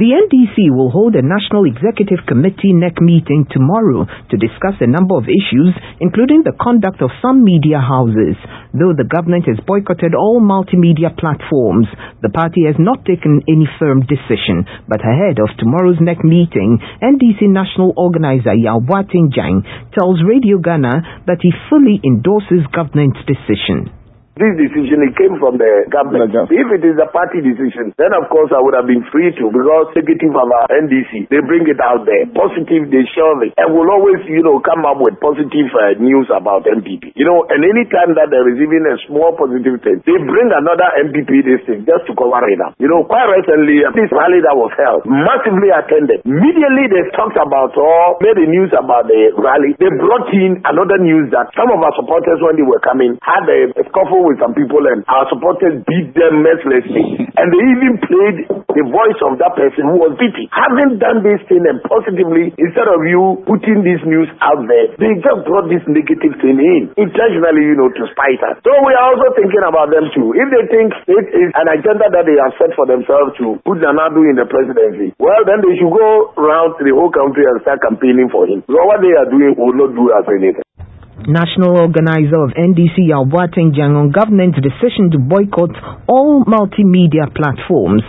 The NDC will hold a National Executive Committee NEC meeting tomorrow to discuss a number of issues, including the conduct of some media houses. Though the government has boycotted all multimedia platforms, the party has not taken any firm decision. But ahead of tomorrow's NEC meeting, NDC National Organizer Yaw Boateng Jang tells Radio Ghana that he fully endorses government's decision. This decision, it came from the government. If it is a party decision, then of course I would have been free to, because negative of our NDC, they bring it out there. Positive, they show it. And we'll always, come up with positive news about MPP. And any time that there is even a small positive thing, they bring another MPP this thing just to cover it up. Quite recently, this rally that was held, massively attended. Immediately they talked about or made the news about the rally. They brought in another news that some of our supporters, when they were coming, had a scuffle with some people, and our supporters beat them mercilessly. And they even played the voice of that person who was beaten. Having done this thing and positively, instead of you putting this news out there, they just brought this negative thing in, intentionally, to spite us. So we are also thinking about them too. If they think it is an agenda that they have set for themselves to put Nana Addo in the presidency, well, then they should go around the whole country and start campaigning for him. So what they are doing will not do us anything. National Organizer of NDC Yaw Boateng Jang on government's decision to boycott all multimedia platforms